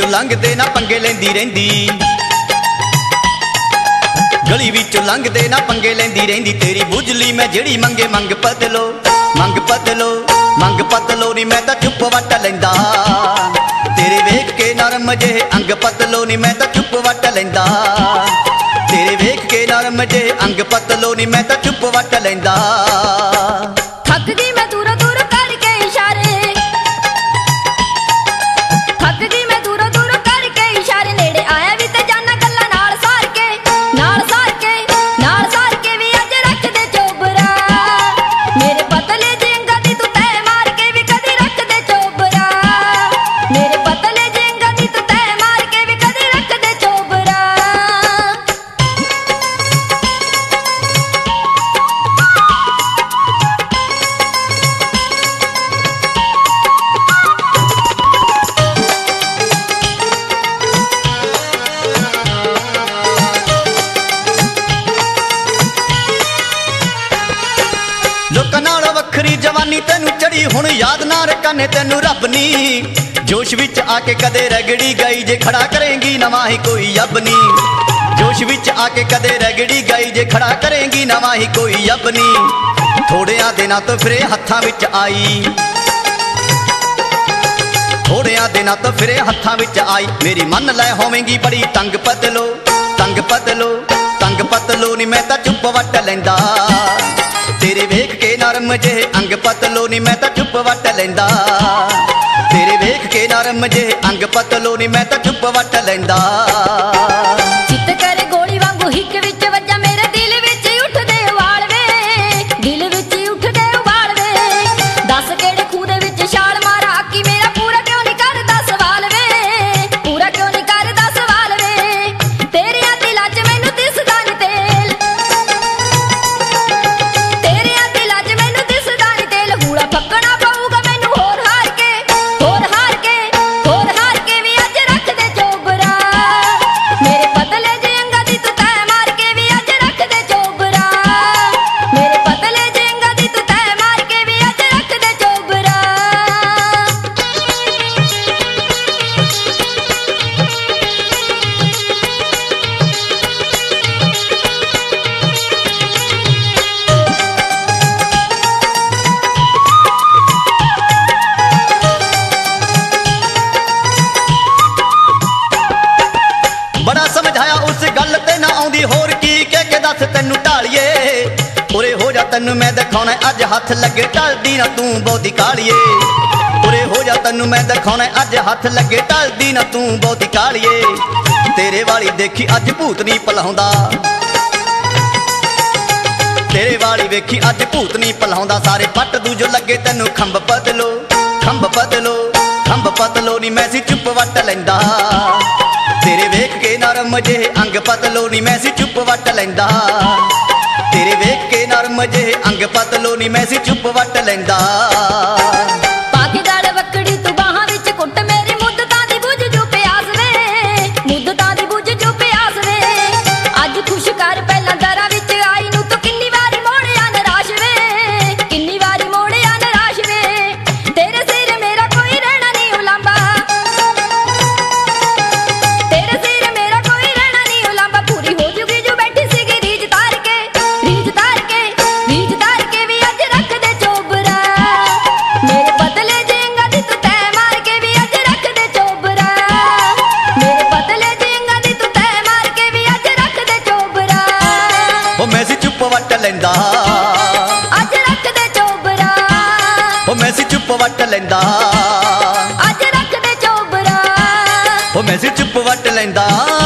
ਲੰਘਦੇ ਨਾ ਪੰਗੇ ਲੈਂਦੀ ਰਹਿੰਦੀ, ਗਲੀ ਵਿੱਚੋਂ ਲੰਘਦੇ ਨਾ ਪੰਗੇ ਲੈਂਦੀ ਰਹਿੰਦੀ। ਤੇਰੀ ਬੁਝਲੀ ਮੈਂ ਜਿਹੜੀ ਮੰਗੇ ਮੰਗ ਪਤਲੋ, ਮੰਗ ਪਤਲੋ, ਮੰਗ ਪਤਲੋ ਨੀ ਮੈਂ ਤਾਂ ਚੁੱਪ ਵੱਟ ਲੈਂਦਾ। ਤੇਰੇ ਵੇਖ ਕੇ ਨਰਮ ਜਿਹੇ ਅੰਗ ਪਤਲੋ ਨੀ ਮੈਂ ਤਾਂ ਚੁੱਪ ਵੱਟ ਲੈਂਦਾ। ਤੇਰੇ ਵੇਖ ਕੇ ਨਰਮ ਜਿਹੇ ਅੰਗ ਪਤਲੋ ਨੀ ਮੈਂ ਤਾਂ ਚੁੱਪ ਵੱਟ ਲੈਂਦਾ। ਥੱਕ ਗਈ ਮੈਂ ਦੂਰੋਂ ਦੂਰੋਂ ਕਰਕੇ ਇਸ਼ਾਰੇ, ਥੱਕ ਗਈ ਮੈਂ ਦੂਰੋਂ ਦੂਰੋਂ ਕਰਕੇ ਇਸ਼ਾਰੇ। ਨੇੜੇ ਆਇਆ ਵੀ ਤੇ ਜਾਨਾ ਗੱਲਾਂ ਨਾਲ ਸਾਰ ਕੇ, ਨਾਲ ਸਾਰ ਕੇ, ਨਾਲ ਸਾਰ ਕੇ ਵੀ ਅੱਜ ਰੱਖ ਦੇ ਚੋਬਰਾ। ਮੇਰੇ ਪਤਲੇ ਜਿਹੇ ਅੰਗਾਂ ਦੀ ਤੂੰ ਤੈਅ ਮਾਰ ਕੇ ਵੀ ਕਦੀ ਰੱਖ ਦੇ ਚੋਬਰਾ। ਮੇਰੇ ਪਤਲੇ ਜਿਹੇ ਅੰਗਾਂ ਦੀ ਤੂੰ ਤੈਅ ਮਾਰ ਕੇ ਵੀ ਕਦੀ ਰੱਖ ਦੇ ਚੋਬਰਾ। ਲੋਕਾਂ ਨਾਲ ਵੱਖਰੀ ਜਵਾਨੀ ਤੈਨੂੰ ਚੜੀ, ਹੁਣ ਯਾਦ ਨਾ ਰਕਾਨੇ ਤੈਨੂੰ ਰੱਬ ਨੀ। ਜੋਸ਼ ਵਿੱਚ ਆ ਕੇ ਕਦੇ ਰਗੜੀ ਗਈ, ਜੇ ਖੜਾ ਕਰੇਂਗੀ ਨਵਾਂ ਹੀ ਕੋਈ ਯੱਬ ਨੀ। ਜੋਸ਼ ਵਿੱਚ ਆ ਕੇ ਕਦੇ ਰਗੜੀ ਗਈ, ਜੇ ਖੜਾ ਕਰੇਂਗੀ ਨਵਾਂ ਹੀ ਕੋਈ ਯੱਬ ਨੀ। ਥੋੜਿਆਂ ਦਿਨਾਂ ਤੋਂ ਫਿਰੇ ਹੱਥਾਂ ਵਿੱਚ ਆਈ, ਥੋੜਿਆਂ ਦਿਨਾਂ ਤੋਂ ਫਿਰੇ ਹੱਥਾਂ ਵਿੱਚ ਆਈ। ਮੇਰੀ ਮੰਨ ਲੈ ਹੋਵੇਂਗੀ ਬੜੀ ਤੰਗ ਪਤਲੋ, ਤੰਗ ਪਤਲੋ, ਤੰਗ ਪਤਲੋ ਨੀ ਮੈਂ ਤਾਂ ਚੁੱਪ ਵੱਟ ਲੈਂਦਾ। ਤੇਰੇ ਵੇਖ ਕੇ ਨਰਮ ਜਿਹੇ ਅੰਗ ਪਤਲੋ ਨੀ ਮੈਂ ਤਾਂ ਚੁੱਪ ਵੱਟ ਲੈਂਦਾ। ਤੇਰੇ ਵੇਖ ਕੇ ਨਰਮ ਜਿਹੇ ਅੰਗ ਪਤਲੋ ਨੀ ਮੈਂ ਤਾਂ ਚੁੱਪ ਵੱਟ ਲੈਂਦਾ। ਚਿੱਤ ਕਰੇ ਗੋਲੀ ਵਾਂਗੂ ਹਿੱਕ ਵਿੱਚ ਵੱਜਾ, ਮੇਰੇ ਦਿਲ ਵਿੱਚ ਉੱਠਦੇ ਉਬਾਲ ਵੇ, ਦਿਲ ਵਿੱਚ ਉੱਠਦੇ ਉਬਾਲ ਵੇ। ਦੱਸ ਕਿਹੜੇ ਖੂਹ ਦੇ ਵਿੱਚ ਛਾਲ ਮਾਰਾਂ, ਕਿ ਮੇਰਾ ਪੂਰਾ ਕਿਉਂ ਨਹੀਂ ਕਰਦਾ ਸਵਾਲ ਵੇ, ਪੂਰਾ ਕਿਉਂ ਨਹੀਂ ਕਰਦਾ ਸਵਾਲ ਵੇ। ਤੇਰਿਆਂ ਦਿਲਾਂ 'ਚ ਮੈਨੂੰ ਦਿਸਦਾ ਨੀ ਤੇਲ, ਤੇਰਿਆਂ ਦਿਲਾਂ 'ਚ ਮੈਨੂੰ ਦਿਸਦਾ ਨੀ ਤੇਲ। ਹੂੜਾ ਫੱਕਣਾ ਪਊਗਾ ਮੈਨੂੰ ਹੋਰ ਹਾਰ ਕੇ, ਹੋਰ ਹਾਰ ਕੇ, ਹੋਰ ਹਾਰ ਕੇ ਵੀ ਅੱਜ ਰੱਖ ਦੇ ਚੋਬਰਾ। ਮੇਰੇ ਪਤਲੇ ਜਿਹੇ ਅੰਗਾਂ ਦੀ ਤੂੰ ਤੈਅ ਮਾਰ ਕੇ ਵੀ ਅੱਜ ਰੱਖ ਦੇ ਚੋਬਰਾ। ਮੇਰੇ ਪਤਲੇ ਜਿਹੇ ਅੰਗਾਂ ਦੀ ਤੂੰ ਤੈਅ ਮਾਰ ਕੇ ਵੀ ਅੱਜ ਰੱਖ ਦੇ ਚੋਬਰਾ। ਬੜਾ ਸਮਝਾਇਆ ਉਸ ਗੱਲ ਤੇ ਨਾ ਆਉਂਦੀ, ਹੋਰ ਕੀ ਕਹਿ ਕੇ ਦੱਸ ਤੈਨੂੰ ਢਾਲੀਏ। ਉਰੇ ਹੋ ਜਾ ਤੈਨੂੰ ਮੈਂ ਦਿਖਾਉਣਾ ਅੱਜ ਹੱਥ ਲੱਗੇ, ਢਲਦੀ ਨਾ ਤੂੰ ਬਹੁਤੀ ਕਾਲੀਏ। ਉਰੇ ਹੋ ਜਾ ਤੈਨੂੰ ਮੈਂ ਦਿਖਾਉਣਾ ਅੱਜ ਹੱਥ ਲੱਗੇ, ਢਲਦੀ ਨਾ ਤੂੰ ਬਹੁਤੀ ਕਾਲੀਏ। ਤੇਰੇ ਵਾਲੀ ਦੇਖੀ ਅੱਜ ਭੂਤ ਨਹੀਂ ਪਲਾਉਂਦਾ, ਤੇਰੇ ਵਾਲੀ ਵੇਖੀ ਅੱਜ ਭੂਤ ਨਹੀਂ ਪਲਾਉਂਦਾ। ਸਾਰੇ ਪੱਟ ਦੂਜੋ ਲੱਗੇ ਤੈਨੂੰ ਖੰਭ ਪਤਲੋ, ਖੰਭ ਪਤਲੋ, ਖੰਭ ਪਤਲੋ ਨੀ ਮੈਂ ਸੀ ਚੁੱਪ ਵੱਟ ਲੈਂਦਾ। ਤੇਰੇ ਵੇਖ ਕੇ ਨਰਮ ਜਿਹੇ ਅੰਗ ਪਤਲੋ ਨੀ ਮੈਂ ਸੀ ਚੁੱਪ ਵੱਟ ਲੈਂਦਾ। ਤੇਰੇ ਵੇਖ ਕੇ ਨਰਮ ਜਿਹੇ ਅੰਗ ਪਤਲੋ ਨੀ ਮੈਂ ਸੀ ਚੁੱਪ ਵੱਟ ਲੈਂਦਾ। ਪਾ ਕੇ ਗਲ ਵੱਕੜੀ ਤੂੰ ਬਾਹਾਂ ਵਿੱਚ ਕੁੱਟ, ਮੇਰੀ ਮੁੱਦਤਾਂ ਦੀ ਬੁੱਝ ਜੂ ਪਿਆਸ ਵੇ, ਮੁੱਦਤਾਂ ਦੀ ਬੁੱਝ ਜੂ ਪਿਆਸ ਵੇ। ਅੱਜ ਖੁਸ਼ ਕਰ ਪਹਿਲਾਂ ਦਰਾਂ ਵਿੱਚ ਆਈ ਨੂੰ, ਤੂੰ ਕਿੰਨੀ ਵਾਰੀ ਮੋੜਿਆ ਨਿਰਾਸ਼ ਵੇ, ਕਿੰਨੀ ਵਾਰੀ ਮੋੜਿਆ ਨਿਰਾਸ਼ ਵੇ। ਤੇਰੇ ਸਿਰ ਮੇਰਾ ਕੋਈ ਰਹਿਣਾ ਨਹੀਂ ਉਲਾਂਭਾ, ਤੇਰੇ ਸਿਰ ਮੇਰਾ ਕੋਈ ਰਹਿਣਾ ਨਹੀਂ ਉਲਾਂਭਾ। ਪੂਰੀ ਹੋ ਜੂਗੀ ਜੋ ਬੈਠੀ ਸੀਗੀ ਰੀਝ ਤਾਰ ਕੇ, ਰੀਝ ਤਾਰ ਕੇ, ਰੀਝ ਤਾਰ ਕੇ ਵੀ ਅੱਜ ਰੱਖ ਦੇ ਚੋਬਰਾ। ਮੇਰੇ ਪਤਲੇ ਜਿਹੇ ਅੰਗਾਂ ਦੀ ਤੂੰ ਤੈਅ ਮਾਰ ਕੇ ਵੀ ਅੱਜ ਰੱਖ ਦੇ ਚੋਬਰਾ। ਮੇਰੇ ਪਤਲੇ ਜਿਹੇ ਅੰਗਾਂ ਦੀ ਤੂੰ ਤੈਅ ਮਾਰ ਕੇ ਵੀ ਅੱਜ ਰੱਖ ਦੇ ਚੋਬਰਾ। ਉਹ ਮੈਂ ਸੀ ਚੁੱਪ ਵੱਟ ਲੈਂਦਾ, ਅੱਜ ਰੱਖ ਦੇ ਚੋਬਰਾ। ਉਹ ਮੈਂ ਸੀ ਚੁੱਪ ਵੱਟ ਲੈਂਦਾ, ਅੱਜ ਰੱਖ ਦੇ ਚੋਬਰਾ। ਉਹ ਮੈਂ ਸੀ ਚੁੱਪ ਵੱਟ ਲੈਂਦਾ।